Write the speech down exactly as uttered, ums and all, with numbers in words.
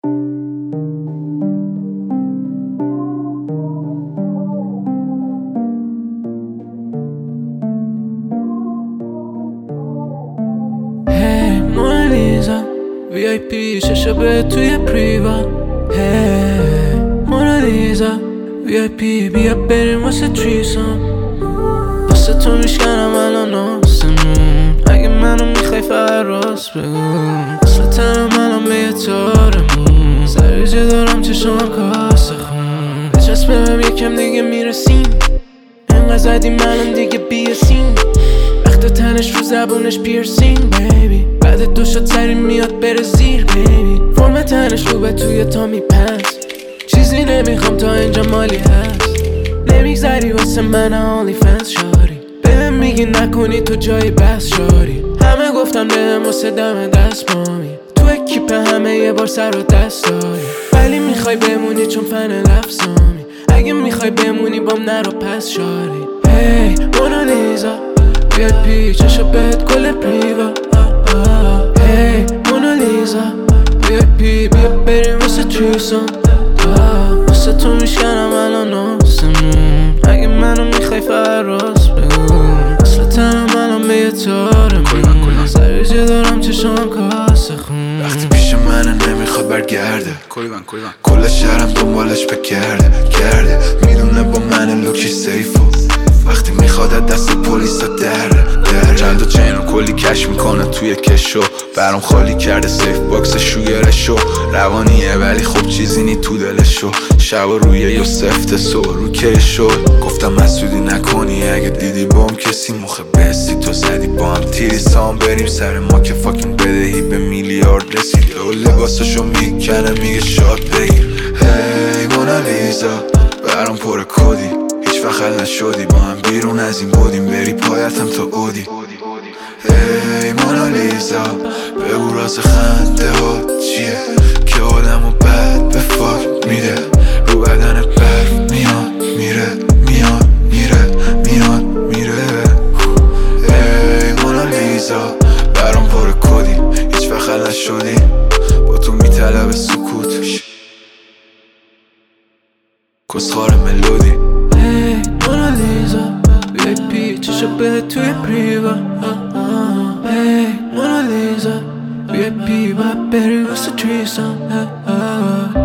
مونالیزا وی آی پی ششه به توی پریوا. هی مونالیزا وی آی پی بیا بریم واسه تریسام. واسه تو میشکنم الان آسمون، اگه منو میخوای فقط راست بگو. اصلا تنم الان به یه تارمون، سریجه دارم چشمم کاسه خون. بچسب بهم یکم دیگه میرسیم، انقدر زدیم الان دیگه بیاسیم. وقت تنش رو زبونش پیرسینگ بیبی، بعد دو شات سری میاد بره زیر بیبی. فرم تنش رو به توی تا میپس، چیزی نمیخوام تا اینجا مالی هست. نمیگذری واسه من آنلی فنس شاری، بهم میگی نکنی تو جای بس شاری. همه گفتن بهم واسه دم دست بامی، تو اکیپ همه یه بار سر و دست داری. ولی میخوای بمونی چون فن لفظامی، اگه میخوای بمونی بام نرو پس شاری. هی مونالیزا وی آی پی چشو بهت کل پریوا. هی مونالیزا وی آی پی بیا بریم واسه تریسام. واسه تو میشکنم الان آسمون، اگه منو میخوای فقط راست بگو. اصلا تنم الان به یه تارمون، سریجه دارم چشمم کاسه خون. وقتی پیش منه نمیخواد برگرده، کل شهرم دنبالش بگرده گرده. میدونه با من لوکی سیفو، وقتی میخواد دست پلیسا دره دره. چند و چین رو کلی کش میکنه توی کشو، برام خالی کرده سیف باکس شوگرشو. روانیه ولی خب چیزی نی تو دلشو، شب روی یو سفت سو رو کشو. گفتم مسئولی نکنی اگه دیدی بام کسی مخه بستی تو زدی با هم تیری سام. بریم سر ما که فاکین بدهی به میلیارد رسید. و لباسشو میکنه میگه شاد بگیر. هی مونالیزا برام پر کدی، هیچ وقت حل نشدی با هم بیرون از این بودیم. بری پایتم تا اودی. هی مونالیزا بگو راز خنده ها چیه که آدمو بد به فاک میده. رو بدن برف میاد میره میاد میره میاد میره. هی مونالیزا برام پر کدی، هیچ وقت حل نشدی با تو میطلب سکوت. کسخار ملودی. هی مونالیزا وی آی پی چشو بهت توی پریوا. هی مونالیزا وی آی پی باید بری واسه تریسام.